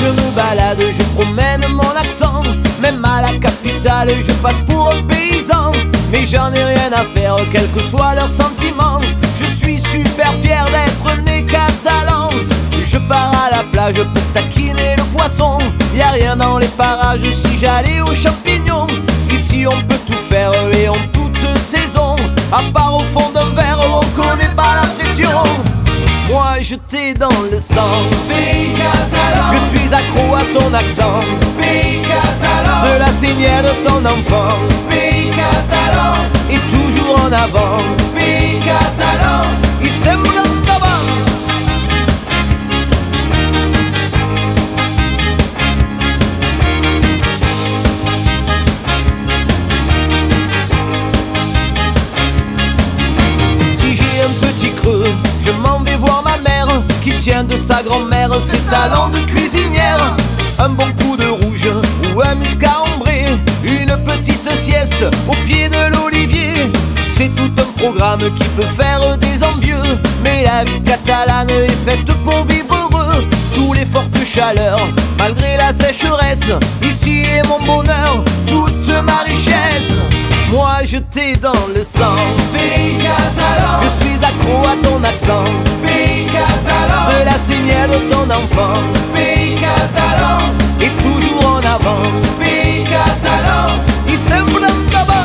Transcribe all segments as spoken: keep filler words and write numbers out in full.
je me balade, je promène mon accent. Même à la capitale, je passe pour un paysan. Mais j'en ai rien à faire, quels que soient leurs sentiments. Je suis super fier d'être né catalan. Je pars à la plage pour taquiner le poisson. Y'a rien dans les parages si j'allais aux champignons. Ici on peut tout faire et en toute saison. À part au fond d'un verre où on connaît pas la pression. Moi je t'ai dans le sang, pays catalan. Je suis accro à ton accent, pays catalan. de la saignée de ton enfant, pays catalan. et toujours en avant, pays catalan. y sembra d'avant. Si j'ai un petit creux, je m'en vais voir ma mère, qui tient de sa grand-mère ses talents de cuisinière. Un bon coup de rouge ou un muscat ombré, une petite sieste au pied de l'olivier. C'est tout un programme qui peut faire des envieux. Mais la vie catalane est faite pour vivre heureux. Sous les fortes chaleurs, malgré la sécheresse, ici est mon bonheur, toute ma richesse. Moi je t'ai dans le sang, pays catalan. je suis accro à ton accent, pays catalan. de la saignée de ton enfant, pays catalan. et toujours en avant, pays catalan. y sembra d'avant.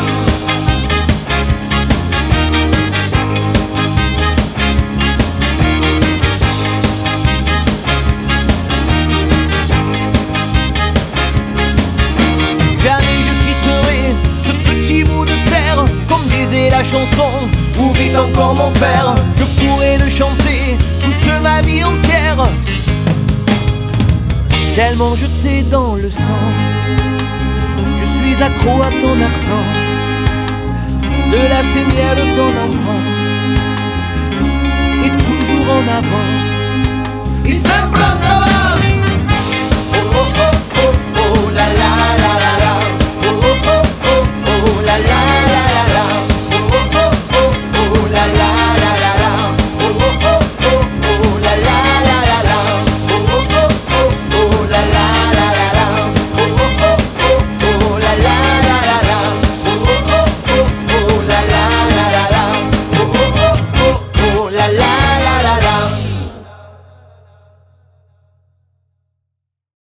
Jamais je quitterai ce petit bout de terre, comme disait la chanson, où vit encore mon père. Je pourrais le chanter toute ma vie entière, tellement je t'ai dans le sang. Je suis accro à ton accent, de la saignée de ton enfant, et toujours en avant. Et ça